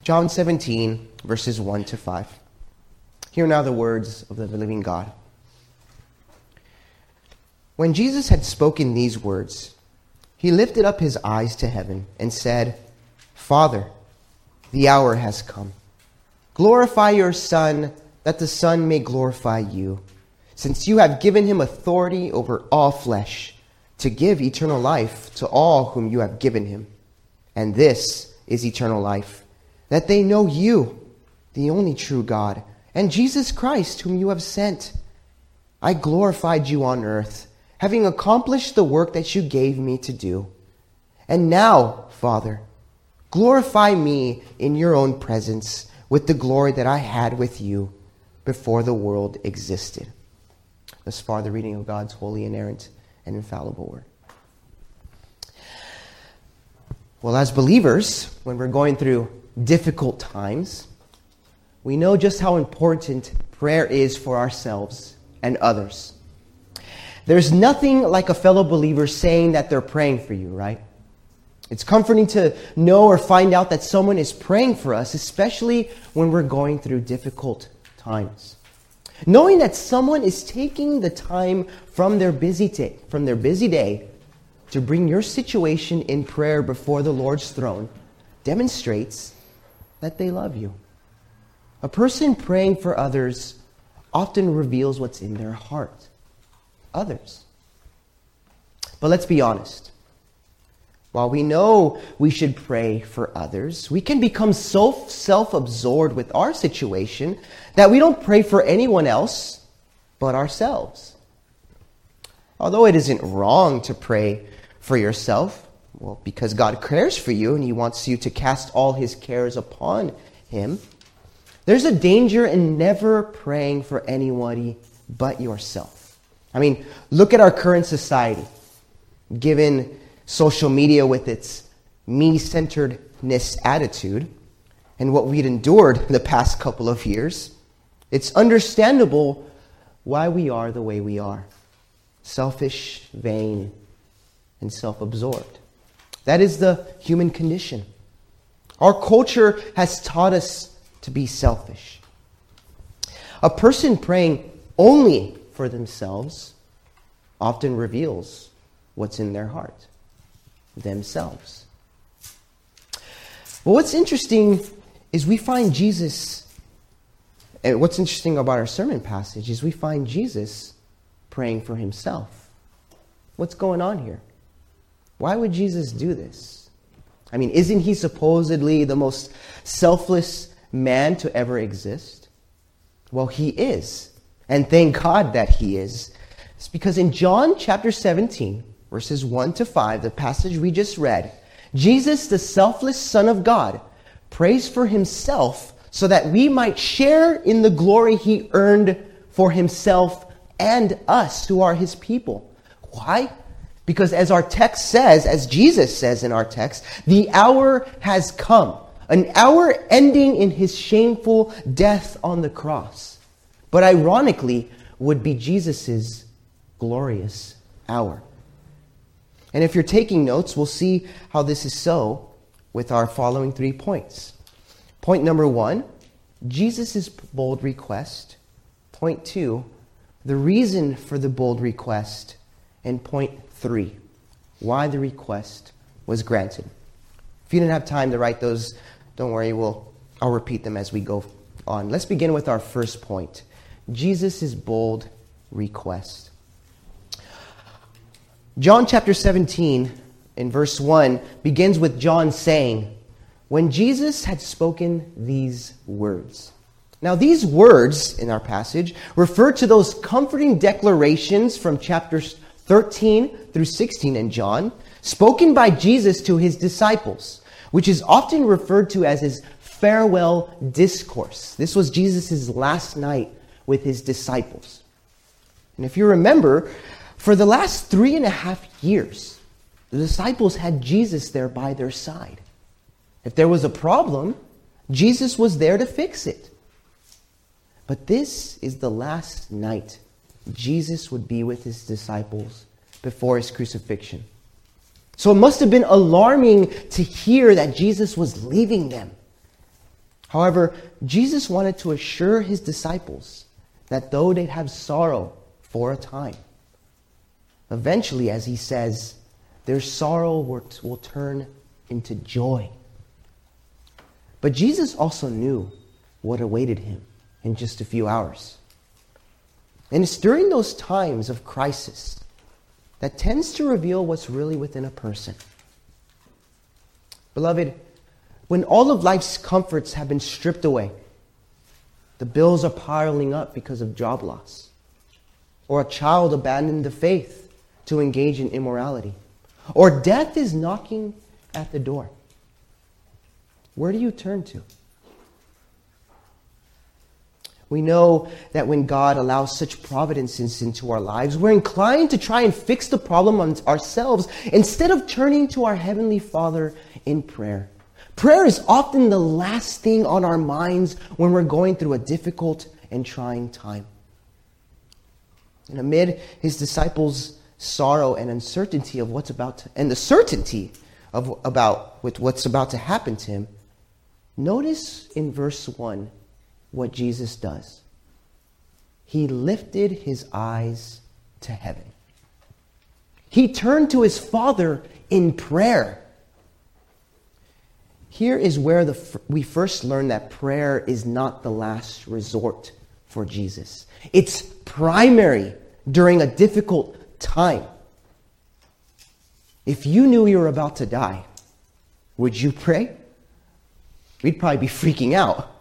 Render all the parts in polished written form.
John 17, verses 1 to 5. Hear now the words of the living God. When Jesus had spoken these words, he lifted up his eyes to heaven and said, Father, the hour has come. Glorify your Son, that the Son may glorify you, since you have given him authority over all flesh, to give eternal life to all whom you have given him. And this is eternal life, that they know you, the only true God, and Jesus Christ, whom you have sent. I glorified you on earth, having accomplished the work that you gave me to do. And now, Father, glorify me in your own presence with the glory that I had with you before the world existed. Thus far, the reading of God's holy, inerrant, and infallible word. Well, as believers, when we're going through difficult times, we know just how important prayer is for ourselves and others. There's nothing like a fellow believer saying that they're praying for you, right? It's comforting to know or find out that someone is praying for us, especially when we're going through difficult times. Knowing that someone is taking the time from their busy day to bring your situation in prayer before the Lord's throne demonstrates that they love you. A person praying for others often reveals what's in their heart. Others. But let's be honest. While we know we should pray for others, we can become so self-absorbed with our situation that we don't pray for anyone else but ourselves. Although it isn't wrong to pray for yourself, well, because God cares for you and he wants you to cast all his cares upon him, there's a danger in never praying for anybody but yourself. I mean, look at our current society. Given social media with its me-centeredness attitude and what we'd endured the past couple of years, it's understandable why we are the way we are. Selfish, vain, and self-absorbed. That is the human condition. Our culture has taught us to be selfish. A person praying only for themselves often reveals what's in their heart. Themselves. But what's interesting is we find Jesus, and what's interesting about our sermon passage is we find Jesus praying for himself. What's going on here? Why would Jesus do this? I mean, isn't he supposedly the most selfless man to ever exist? Well, he is. And thank God that he is. It's because in John chapter 17, verses 1 to 5, the passage we just read, Jesus, the selfless Son of God, prays for himself so that we might share in the glory he earned for himself and us who are his people. Why? Because as our text says, as Jesus says in our text, the hour has come. An hour ending in his shameful death on the cross. But ironically, would be Jesus' glorious hour. And if you're taking notes, we'll see how this is so with our following 3 points. Point number 1, Jesus' bold request. Point 2, the reason for the bold request. And point 3, why the request was granted. If you didn't have time to write those, don't worry, I'll repeat them as we go on. Let's begin with our first point. Jesus' bold request. John chapter 17 in verse 1 begins with John saying, when Jesus had spoken these words. Now these words in our passage refer to those comforting declarations from chapters 13 through 16 in John, spoken by Jesus to his disciples, which is often referred to as his farewell discourse. This was Jesus' last night with his disciples. And if you remember, for the last 3.5 years, the disciples had Jesus there by their side. If there was a problem, Jesus was there to fix it. But this is the last night Jesus would be with his disciples before his crucifixion. So it must have been alarming to hear that Jesus was leaving them. However, Jesus wanted to assure his disciples that though they'd have sorrow for a time, eventually, as he says, their sorrow will turn into joy. But Jesus also knew what awaited him in just a few hours. And it's during those times of crisis that tends to reveal what's really within a person. Beloved, when all of life's comforts have been stripped away, the bills are piling up because of job loss, or a child abandoned the faith to engage in immorality, or death is knocking at the door, where do you turn to? We know that when God allows such providences into our lives, we're inclined to try and fix the problem on ourselves instead of turning to our Heavenly Father in prayer. Prayer is often the last thing on our minds when we're going through a difficult and trying time. And amid his disciples' sorrow and uncertainty of what's about to, and the certainty of what's about to happen to him, notice in verse 1 what Jesus does. He lifted his eyes to heaven. He turned to his Father in prayer. Here is where we first learn that prayer is not the last resort for Jesus. It's primary during a difficult time. If you knew you were about to die, would you pray? We'd probably be freaking out.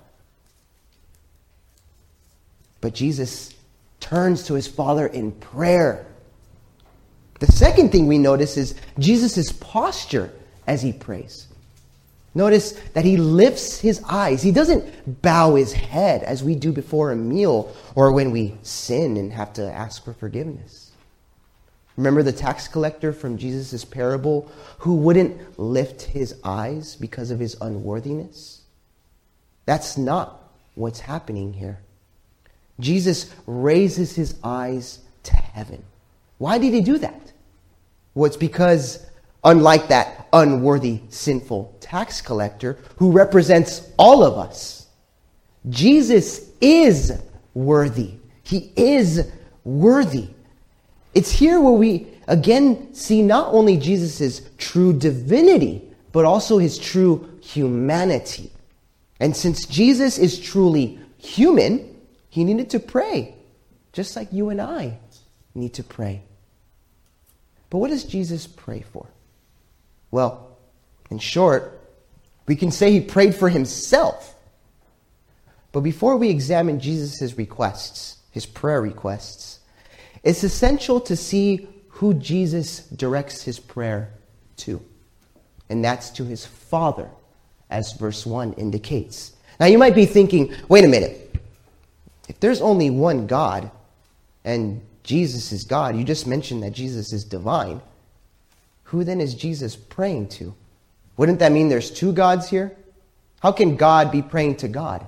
But Jesus turns to his Father in prayer. The second thing we notice is Jesus' posture as he prays. Notice that he lifts his eyes. He doesn't bow his head as we do before a meal or when we sin and have to ask for forgiveness. Remember the tax collector from Jesus' parable who wouldn't lift his eyes because of his unworthiness? That's not what's happening here. Jesus raises his eyes to heaven. Why did he do that? Well, it's because, unlike that unworthy, sinful tax collector who represents all of us, Jesus is worthy. He is worthy. It's here where we again see not only Jesus' true divinity, but also his true humanity. And since Jesus is truly human, he needed to pray, just like you and I need to pray. But what does Jesus pray for? Well, in short, we can say he prayed for himself. But before we examine Jesus' requests, his prayer requests, it's essential to see who Jesus directs his prayer to. And that's to his Father, as verse 1 indicates. Now you might be thinking, wait a minute. If there's only one God, and Jesus is God, you just mentioned that Jesus is divine, who then is Jesus praying to? Wouldn't that mean there's two gods here? How can God be praying to God?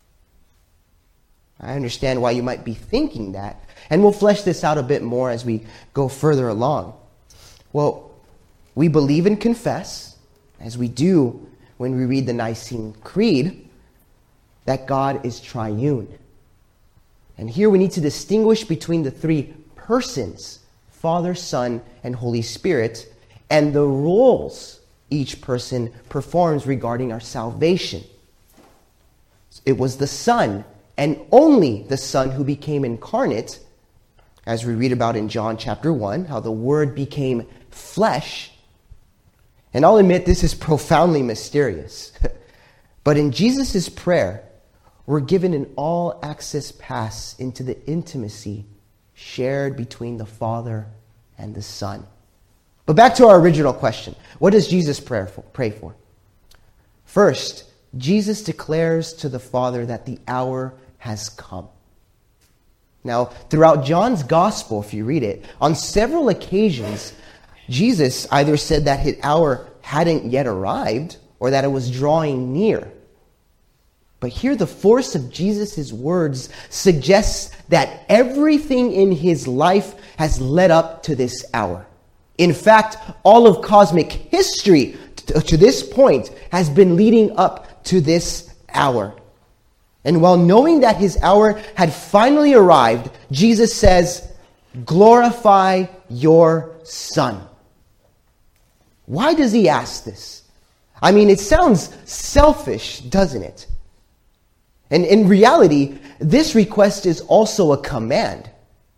I understand why you might be thinking that, and we'll flesh this out a bit more as we go further along. Well, we believe and confess, as we do when we read the Nicene Creed, that God is triune. And here we need to distinguish between the three persons, Father, Son, and Holy Spirit, and the roles each person performs regarding our salvation. It was the Son, and only the Son, who became incarnate, as we read about in John chapter 1, how the Word became flesh. And I'll admit this is profoundly mysterious. But in Jesus' prayer, we're given an all-access pass into the intimacy shared between the Father and the Son. But back to our original question. What does Jesus pray for? First, Jesus declares to the Father that the hour has come. Now, throughout John's Gospel, if you read it, on several occasions, Jesus either said that his hour hadn't yet arrived or that it was drawing near. But here the force of Jesus' words suggests that everything in his life has led up to this hour. In fact, all of cosmic history to this point has been leading up to this hour. And while knowing that his hour had finally arrived, Jesus says, glorify your Son. Why does he ask this? I mean, it sounds selfish, doesn't it? And in reality, this request is also a command.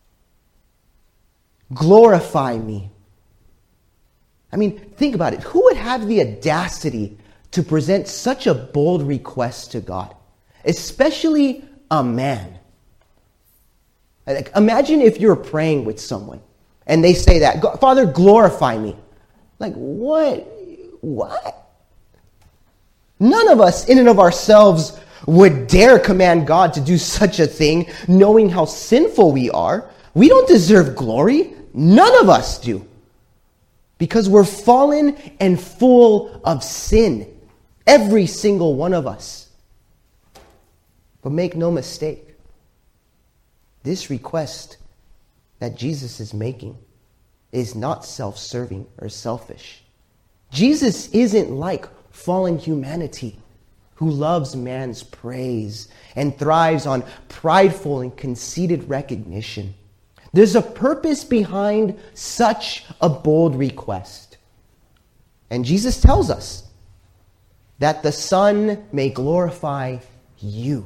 Glorify me. I mean, think about it. Who would have the audacity to present such a bold request to God? Especially a man. Like, imagine if you're praying with someone and they say that, Father, glorify me. Like, what? None of us, in and of ourselves, would dare command God to do such a thing, knowing how sinful we are. We don't deserve glory. None of us do. Because we're fallen and full of sin. Every single one of us. But make no mistake, this request that Jesus is making is not self-serving or selfish. Jesus isn't like fallen humanity who loves man's praise and thrives on prideful and conceited recognition. There's a purpose behind such a bold request. And Jesus tells us that the Son may glorify you.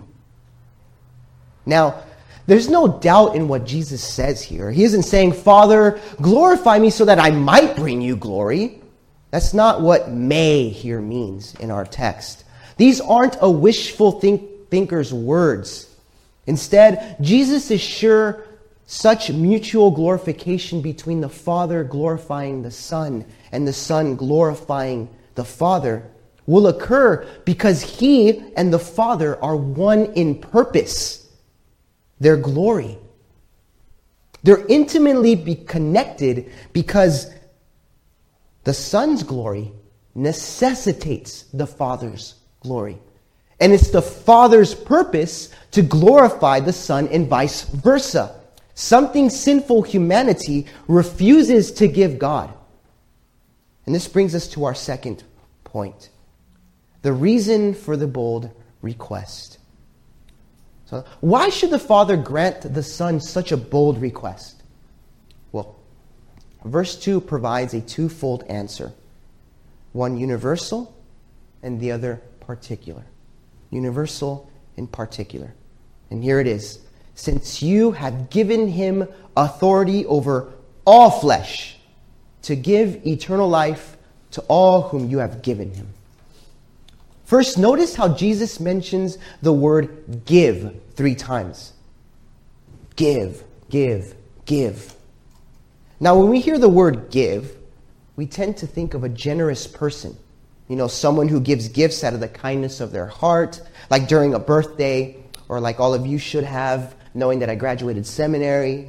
Now, there's no doubt in what Jesus says here. He isn't saying, Father, glorify me so that I might bring you glory. That's not what may here means in our text. These aren't a wishful thinker's words. Instead, Jesus is sure such mutual glorification between the Father glorifying the Son and the Son glorifying the Father will occur because He and the Father are one in purpose. Their glory. They're intimately connected because the Son's glory necessitates the Father's glory. And it's the Father's purpose to glorify the Son and vice versa. Something sinful humanity refuses to give God. And this brings us to our second point. The reason for the bold request. So, why should the Father grant the Son such a bold request? Well, verse 2 provides a twofold answer. One universal and the other particular. Universal and particular. And here it is. Since you have given him authority over all flesh, to give eternal life to all whom you have given him. First, notice how Jesus mentions the word give 3 times. Give, give, give. Now, when we hear the word give, we tend to think of a generous person. You know, someone who gives gifts out of the kindness of their heart, like during a birthday, or like all of you should have, knowing that I graduated seminary.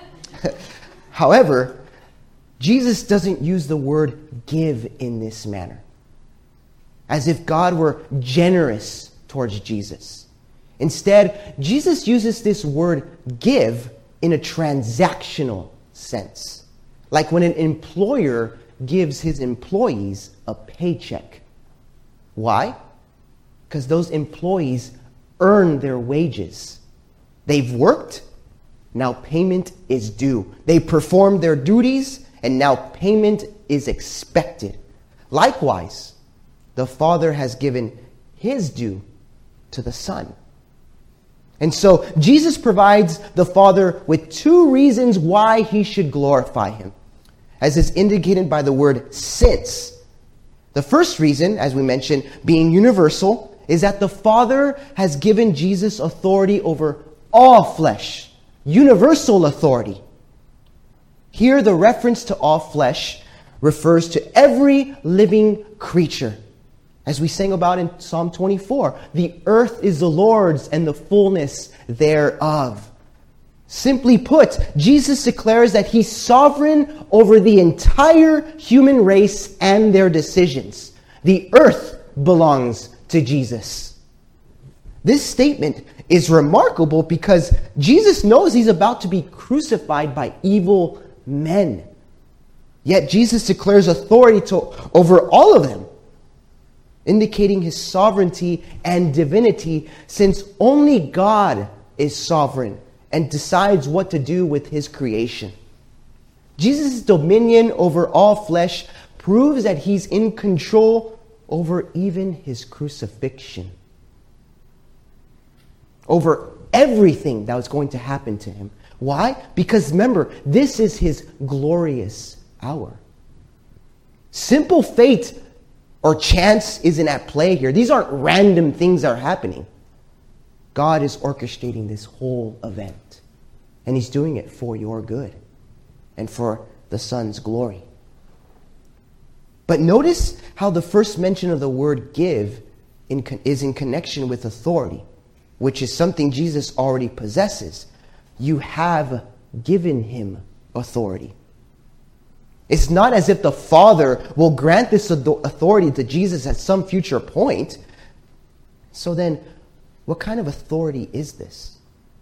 However, Jesus doesn't use the word give in this manner, as if God were generous towards Jesus. Instead, Jesus uses this word give in a transactional sense, like when an employer gives his employees a paycheck. Why? Because those employees earn their wages. They've worked, now payment is due. They performed their duties, and now payment is expected. Likewise, the Father has given his due to the Son. And so Jesus provides the Father with 2 reasons why he should glorify him, as is indicated by the word since. The first reason, as we mentioned, being universal, is that the Father has given Jesus authority over all flesh, universal authority. Here, the reference to all flesh refers to every living creature. As we sang about in Psalm 24, the earth is the Lord's and the fullness thereof. Simply put, Jesus declares that he's sovereign over the entire human race and their decisions. The earth belongs to Jesus. This statement is remarkable because Jesus knows he's about to be crucified by evil men. Yet Jesus declares authority over all of them. indicating his sovereignty and divinity, since only God is sovereign and decides what to do with his creation. Jesus' dominion over all flesh proves that he's in control over even his crucifixion, over everything that was going to happen to him. Why? Because remember, this is his glorious hour. Simple fate or chance isn't at play here. These aren't random things that are happening. God is orchestrating this whole event, and he's doing it for your good and for the Son's glory. But notice how the first mention of the word give is in connection with authority, which is something Jesus already possesses. You have given him authority. It's not as if the Father will grant this authority to Jesus at some future point. So then, what kind of authority is this?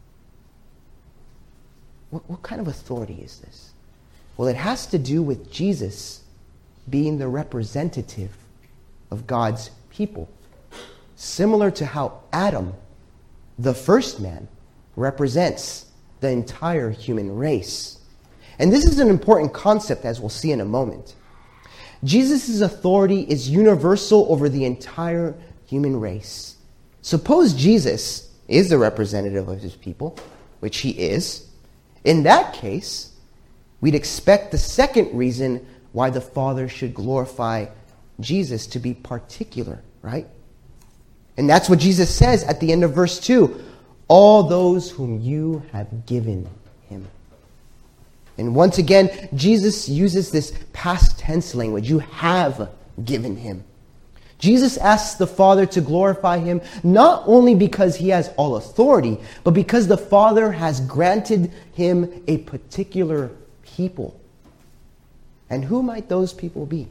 What kind of authority is this? Well, it has to do with Jesus being the representative of God's people. Similar to how Adam, the first man, represents the entire human race. And this is an important concept, as we'll see in a moment. Jesus' authority is universal over the entire human race. Suppose Jesus is the representative of his people, which he is. In that case, we'd expect the second reason why the Father should glorify Jesus to be particular, right? And that's what Jesus says at the end of verse 2. All those whom you have given him. And once again, Jesus uses this past tense language. You have given him. Jesus asks the Father to glorify him not only because he has all authority, but because the Father has granted him a particular people. And who might those people be?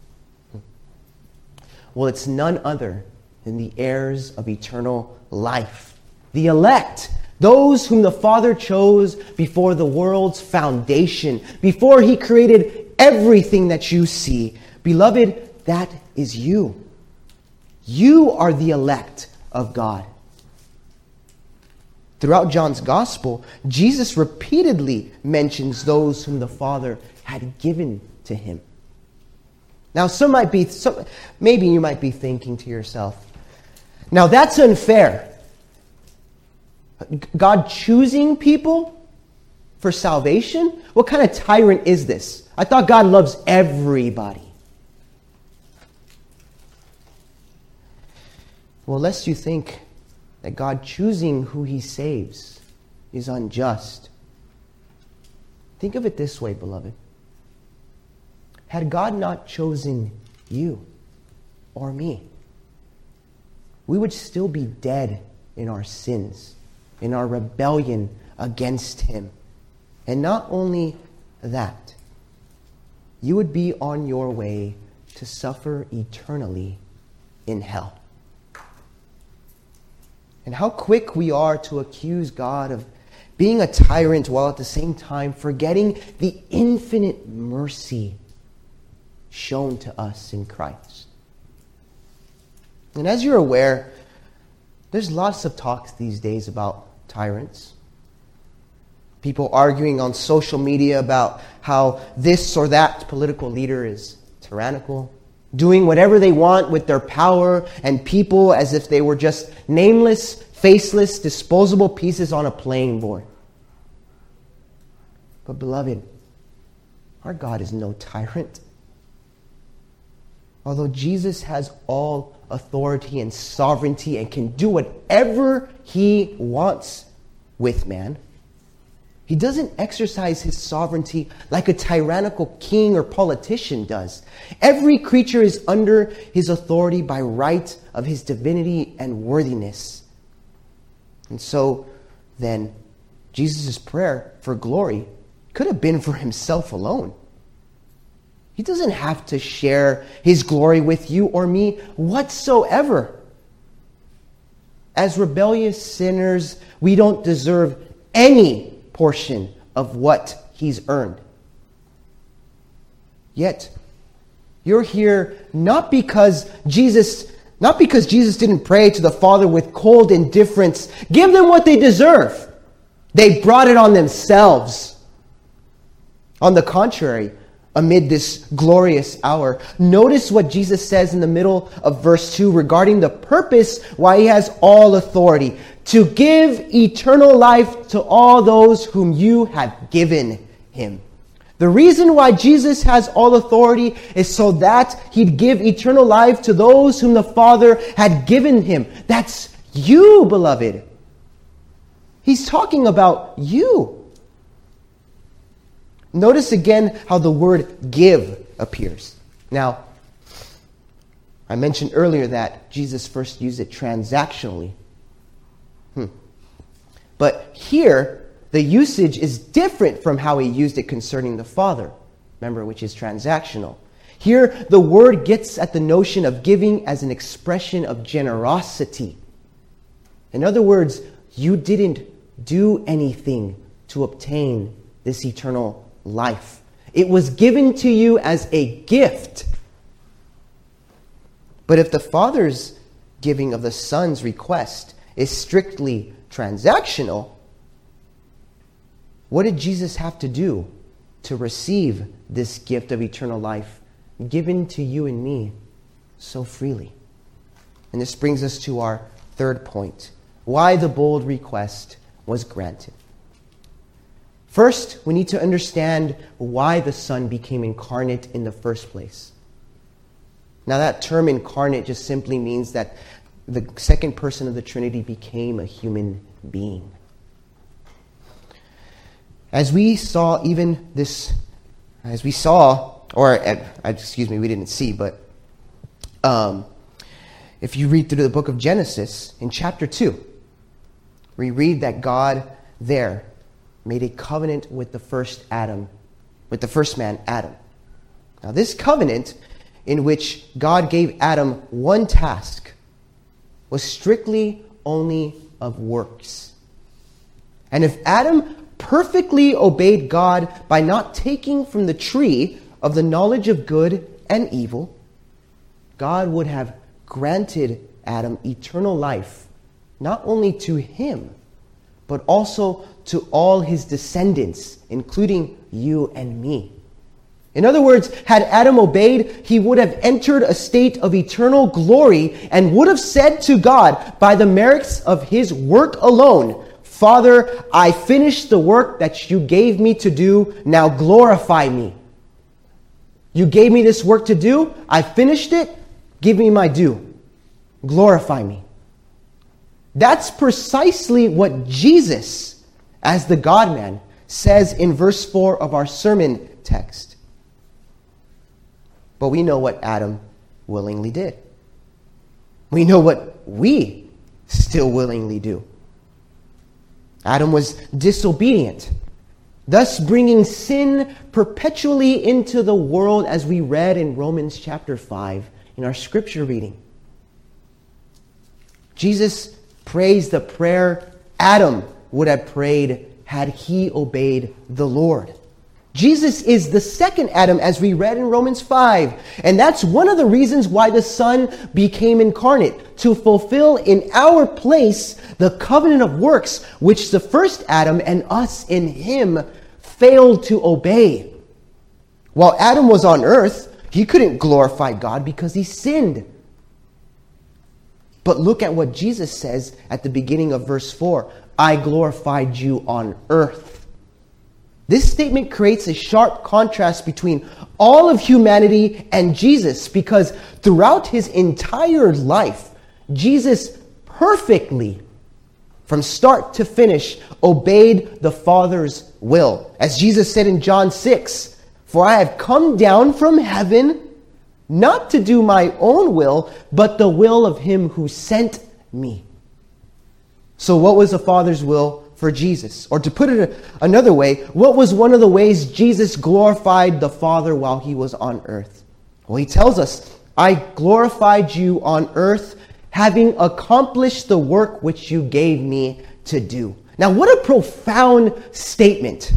Well, it's none other than the heirs of eternal life, the elect, those whom the Father chose before the world's foundation, before he created everything that you see. Beloved, that is you. You are the elect of God. Throughout John's Gospel, Jesus repeatedly mentions those whom the Father had given to him. Now, maybe you might be thinking to yourself, now that's unfair. God choosing people for salvation? What kind of tyrant is this? I thought God loves everybody. Well, lest you think that God choosing who he saves is unjust. Think of it this way, beloved. Had God not chosen you or me, we would still be dead in our sins, in our rebellion against him. And not only that, you would be on your way to suffer eternally in hell. And how quick we are to accuse God of being a tyrant while at the same time forgetting the infinite mercy shown to us in Christ. And as you're aware, there's lots of talks these days about tyrants. People arguing on social media about how this or that political leader is tyrannical, doing whatever they want with their power and people as if they were just nameless, faceless, disposable pieces on a playing board. But beloved, our God is no tyrant. Although Jesus has all authority and sovereignty and can do whatever he wants with man, he doesn't exercise his sovereignty like a tyrannical king or politician does. Every creature is under his authority by right of his divinity and worthiness. And so, then, Jesus' prayer for glory could have been for himself alone. He doesn't have to share his glory with you or me whatsoever. As rebellious sinners, we don't deserve any portion of what he's earned. Yet, you're here not because Jesus Not because Jesus didn't pray to the Father with cold indifference. Give them what they deserve. They brought it on themselves. On the contrary, amid this glorious hour, notice what Jesus says in the middle of verse 2 regarding the purpose why he has all authority. To give eternal life to all those whom you have given him. The reason why Jesus has all authority is so that he'd give eternal life to those whom the Father had given him. That's you, beloved. He's talking about you. Notice again how the word give appears. Now, I mentioned earlier that Jesus first used it transactionally. But here, the usage is different from how he used it concerning the Father. Remember, which is transactional. Here, the word gets at the notion of giving as an expression of generosity. In other words, you didn't do anything to obtain this eternal life. It was given to you as a gift. But if the Father's giving of the Son's request is strictly transactional, what did Jesus have to do to receive this gift of eternal life given to you and me so freely? And this brings us to our third point, why the bold request was granted. First, we need to understand why the Son became incarnate in the first place. Now, that term incarnate just simply means that the second person of the Trinity became a human being. As we saw, we didn't see, but if you read through the book of Genesis, in chapter 2, we read that God there made a covenant with the first man, Adam. Now, this covenant, in which God gave Adam one task, was strictly only of works. And if Adam perfectly obeyed God by not taking from the tree of the knowledge of good and evil, God would have granted Adam eternal life, not only to him, but also to all his descendants, including you and me. In other words, had Adam obeyed, he would have entered a state of eternal glory and would have said to God, by the merits of his work alone, Father, I finished the work that you gave me to do. Now glorify me. You gave me this work to do. I finished it. Give me my due. Glorify me. That's precisely what Jesus, as the God-man, says in verse 4 of our sermon text. But we know what Adam willingly did. We know what we still willingly do. Adam was disobedient, thus bringing sin perpetually into the world, as we read in Romans chapter 5 in our scripture reading. Jesus prays the prayer Adam would have prayed had he obeyed the Lord. Jesus is the second Adam, as we read in Romans 5. And that's one of the reasons why the Son became incarnate, to fulfill in our place the covenant of works, which the first Adam and us in him failed to obey. While Adam was on earth, he couldn't glorify God because he sinned. But look at what Jesus says at the beginning of verse 4. I glorified you on earth. This statement creates a sharp contrast between all of humanity and Jesus, because throughout his entire life, Jesus perfectly, from start to finish, obeyed the Father's will. As Jesus said in John 6, for I have come down from heaven not to do my own will, but the will of him who sent me. So what was the Father's will for Jesus? Or to put it another way, what was one of the ways Jesus glorified the Father while he was on earth? Well, he tells us, I glorified you on earth, having accomplished the work which you gave me to do. Now, what a profound statement.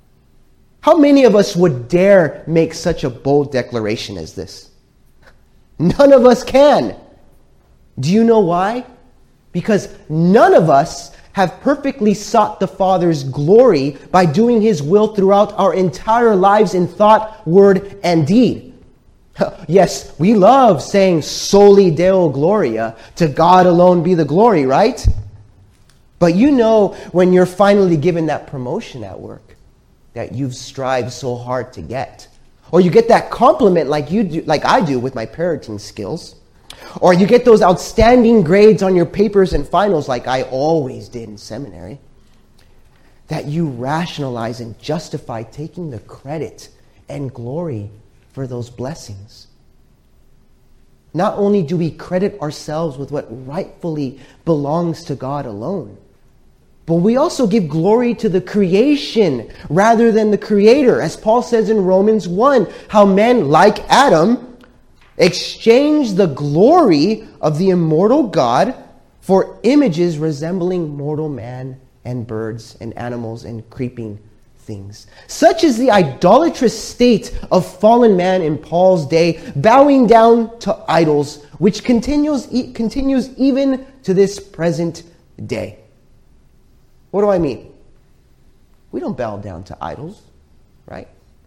How many of us would dare make such a bold declaration as this? None of us can. Do you know why? Because none of us have perfectly sought the Father's glory by doing His will throughout our entire lives in thought, word, and deed. Yes, we love saying Soli Deo Gloria, to God alone be the glory, right? But you know when you're finally given that promotion at work that you've strived so hard to get. Or you get that compliment like I do with my parenting skills. Or you get those outstanding grades on your papers and finals like I always did in seminary. That you rationalize and justify taking the credit and glory for those blessings. Not only do we credit ourselves with what rightfully belongs to God alone, but we also give glory to the creation rather than the Creator. As Paul says in Romans 1, how men, like Adam, exchange the glory of the immortal God for images resembling mortal man and birds and animals and creeping things. Such is the idolatrous state of fallen man in Paul's day, bowing down to idols, which continues even to this present day. What do I mean? We don't bow down to idols, right?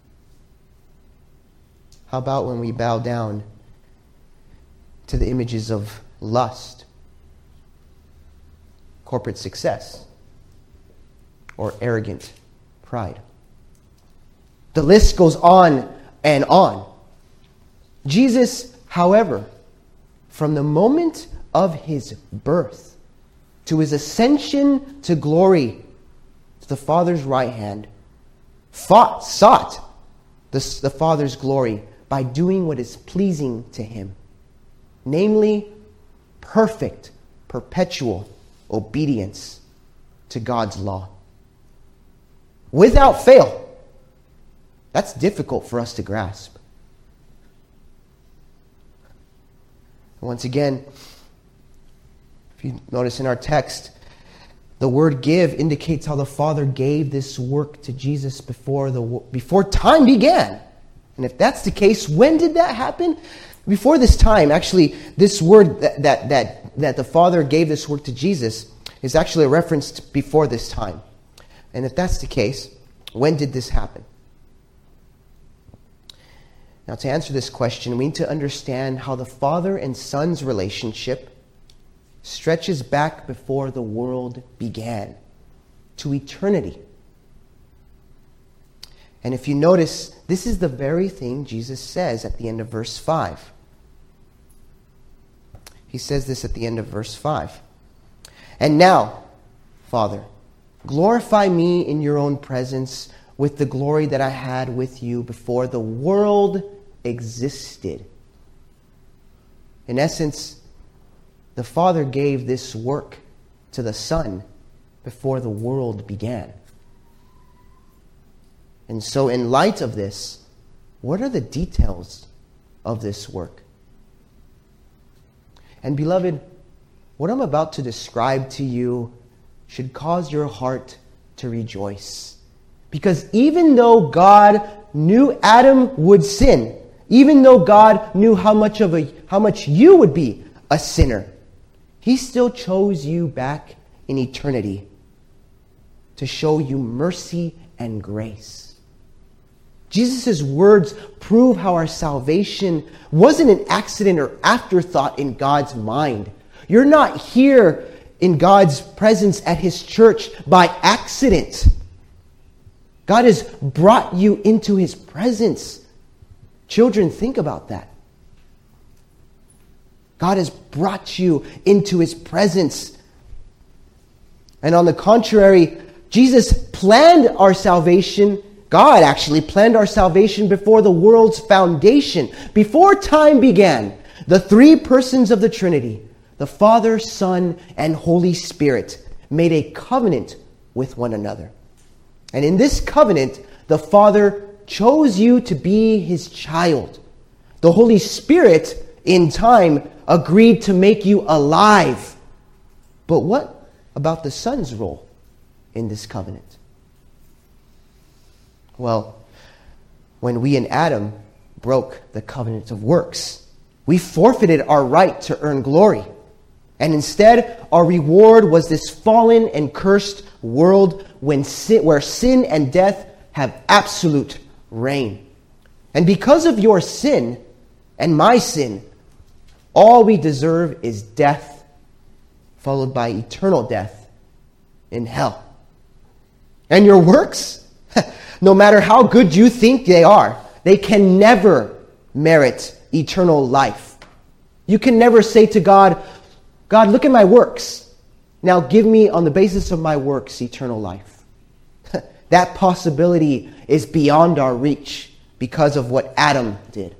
How about when we bow down to the images of lust, corporate success, or arrogant pride? The list goes on and on. Jesus, however, from the moment of His birth to His ascension to glory to the Father's right hand, sought the Father's glory by doing what is pleasing to Him, namely perfect, perpetual obedience to God's law. Without fail. That's difficult for us to grasp. Once again, if you notice in our text, the word give indicates how the Father gave this work to Jesus before time began. And if that's the case, when did that happen? Before this time. Actually, this word that the Father gave this work to Jesus is actually a reference to before this time. And if that's the case, when did this happen? Now, to answer this question, we need to understand how the Father and Son's relationship stretches back before the world began, to eternity. And if you notice, this is the very thing Jesus says at the end of verse 5. He says this at the end of verse 5. And now, Father, glorify me in your own presence with the glory that I had with you before the world existed. In essence, the Father gave this work to the Son before the world began. And so in light of this, what are the details of this work? And beloved, what I'm about to describe to you should cause your heart to rejoice. Because even though God knew Adam would sin, even though God knew how much you would be a sinner, He still chose you back in eternity to show you mercy and grace. Jesus' words prove how our salvation wasn't an accident or afterthought in God's mind. You're not here in God's presence at His church by accident. God has brought you into His presence. Children, think about that. God has brought you into His presence. And on the contrary, Jesus planned our salvation. God actually planned our salvation before the world's foundation. Before time began, the three persons of the Trinity, the Father, Son, and Holy Spirit, made a covenant with one another. And in this covenant, the Father chose you to be His child. The Holy Spirit, in time, agreed to make you alive. But what about the Son's role in this covenant? Well, when we and Adam broke the covenant of works, We forfeited our right to earn glory. And instead, our reward was this fallen and cursed world where sin and death have absolute reign. And because of your sin and my sin, all we deserve is death, followed by eternal death in hell. And your works, no matter how good you think they are, they can never merit eternal life. You can never say to God, God, look at my works. Now give me, on the basis of my works, eternal life. That possibility is beyond our reach because of what Adam did.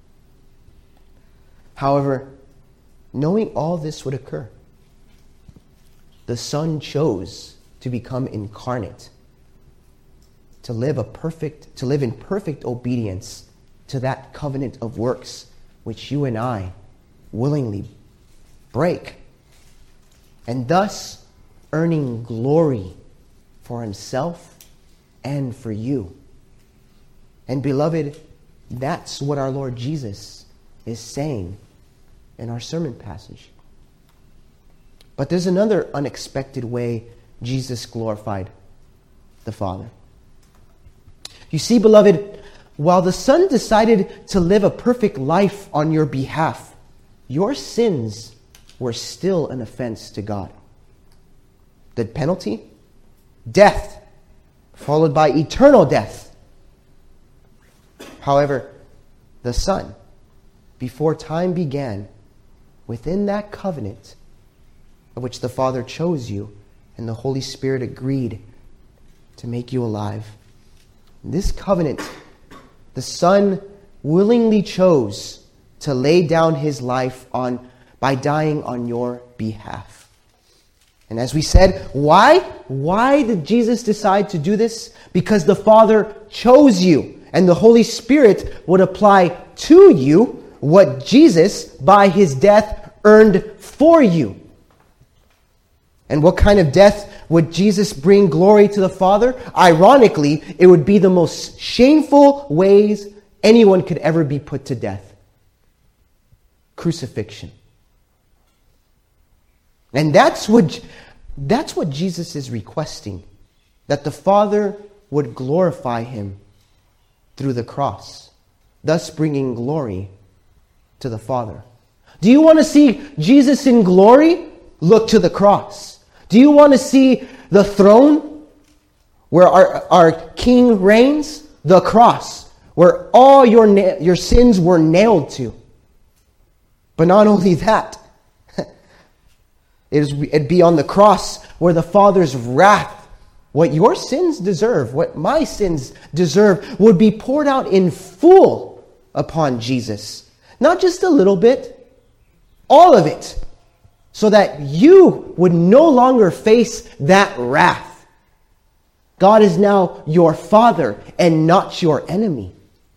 However, knowing all this would occur, the Son chose to become incarnate, to live in perfect obedience to that covenant of works which you and I willingly break, and thus earning glory for himself and for you. And beloved, that's what our Lord Jesus is saying in our sermon passage. But there's another unexpected way Jesus glorified the Father. You see, beloved, while the Son decided to live a perfect life on your behalf, your sins were still an offense to God. The penalty? Death, followed by eternal death. However, the Son, before time began, within that covenant of which the Father chose you and the Holy Spirit agreed to make you alive, this covenant, the Son willingly chose to lay down his life by dying on your behalf. And as we said, why? Why did Jesus decide to do this? Because the Father chose you, and the Holy Spirit would apply to you what Jesus, by his death, earned for you. And what kind of death would Jesus bring glory to the Father? Ironically, it would be the most shameful ways anyone could ever be put to death. Crucifixion. And that's what Jesus is requesting, that the Father would glorify him through the cross, thus bringing glory to the Father. Do you want to see Jesus in glory? Look to the cross. Do you want to see the throne where our King reigns? The cross, where all your sins were nailed to. But not only that, it'd be on the cross where the Father's wrath, what your sins deserve, what my sins deserve, would be poured out in full upon Jesus. Not just a little bit, all of it. So that you would no longer face that wrath. God is now your Father and not your enemy.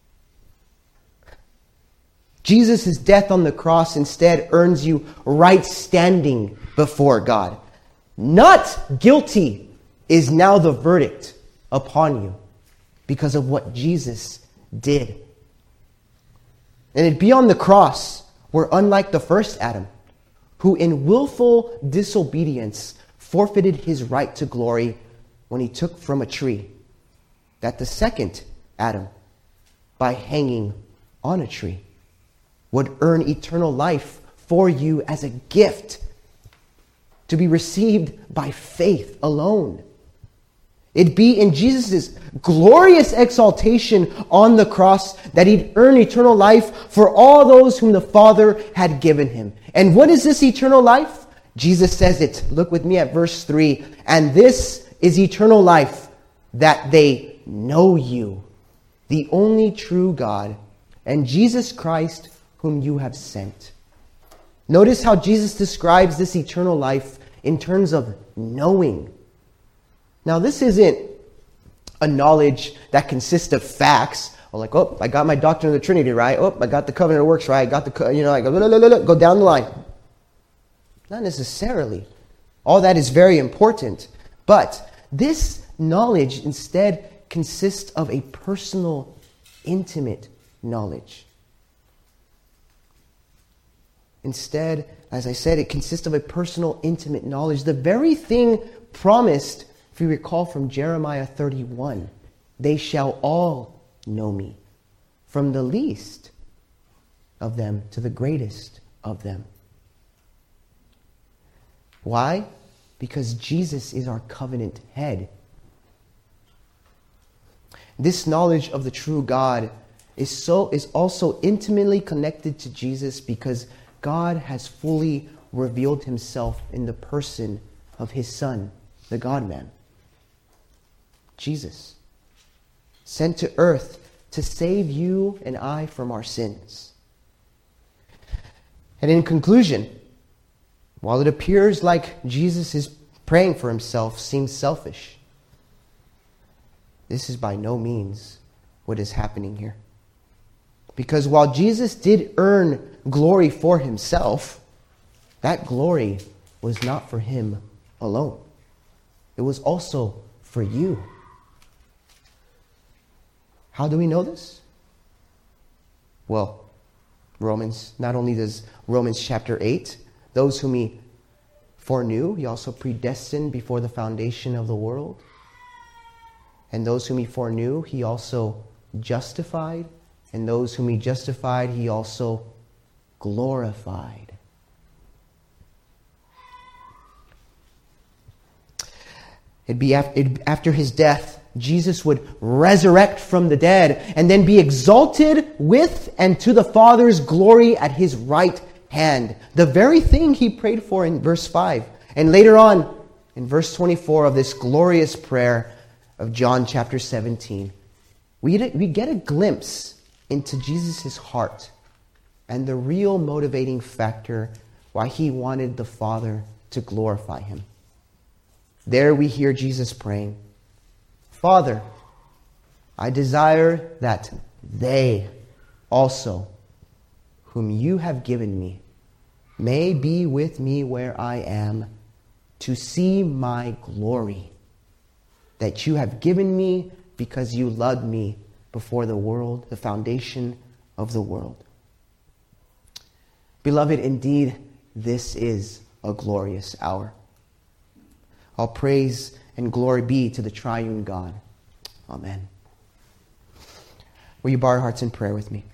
Jesus' death on the cross instead earns you right standing before God. Not guilty is now the verdict upon you because of what Jesus did. And it'd be on the cross where, unlike the first Adam, who in willful disobedience forfeited his right to glory when he took from a tree, that the second Adam, by hanging on a tree, would earn eternal life for you as a gift to be received by faith alone. It'd be in Jesus' glorious exaltation on the cross that he'd earn eternal life for all those whom the Father had given him. And what is this eternal life? Jesus says it. Look with me at verse 3. And this is eternal life, that they know you, the only true God, and Jesus Christ, whom you have sent. Notice how Jesus describes this eternal life in terms of knowing. Now, this isn't a knowledge that consists of facts. Or like, oh, I got my doctrine of the Trinity right. Oh, I got the covenant of works right. I got the, I go down the line. Not necessarily. All that is very important. But this knowledge instead consists of a personal, intimate knowledge. Instead, as I said, it consists of a personal, intimate knowledge. The very thing promised, if you recall from Jeremiah 31, they shall all know me, from the least of them to the greatest of them. Why? Because Jesus is our covenant head. This knowledge of the true God is also intimately connected to Jesus because God has fully revealed himself in the person of his Son, the God-man. Jesus, sent to earth to save you and I from our sins. And in conclusion, while it appears like Jesus is praying for himself seems selfish, this is by no means what is happening here. Because while Jesus did earn glory for himself, that glory was not for him alone. It was also for you. How do we know this? Well, not only does Romans chapter 8, those whom he foreknew, he also predestined before the foundation of the world. And those whom he foreknew, he also justified. And those whom he justified, he also glorified. It'd be after his death, Jesus would resurrect from the dead and then be exalted with and to the Father's glory at his right hand. The very thing he prayed for in verse 5. And later on, in verse 24 of this glorious prayer of John chapter 17, we get a glimpse into Jesus' heart and the real motivating factor why he wanted the Father to glorify him. There we hear Jesus praying, Father, I desire that they also, whom you have given me, may be with me where I am, to see my glory, that you have given me because you loved me before the world, the foundation of the world. Beloved, indeed, this is a glorious hour. All praise and glory be to the triune God. Amen. Will you bow your hearts in prayer with me?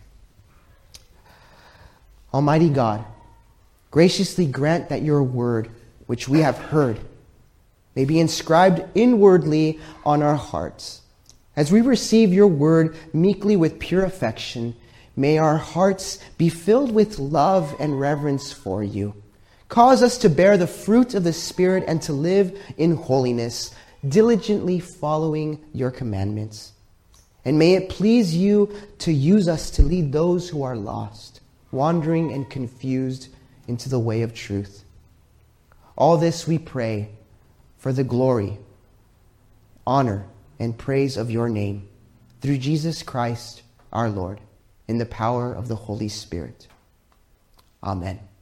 Almighty God, graciously grant that your word, which we have heard, may be inscribed inwardly on our hearts. As we receive your word meekly with pure affection, may our hearts be filled with love and reverence for you. Cause us to bear the fruit of the Spirit and to live in holiness, diligently following your commandments. And may it please you to use us to lead those who are lost, wandering and confused into the way of truth. All this we pray for the glory, honor, and praise of your name, through Jesus Christ our Lord, in the power of the Holy Spirit. Amen.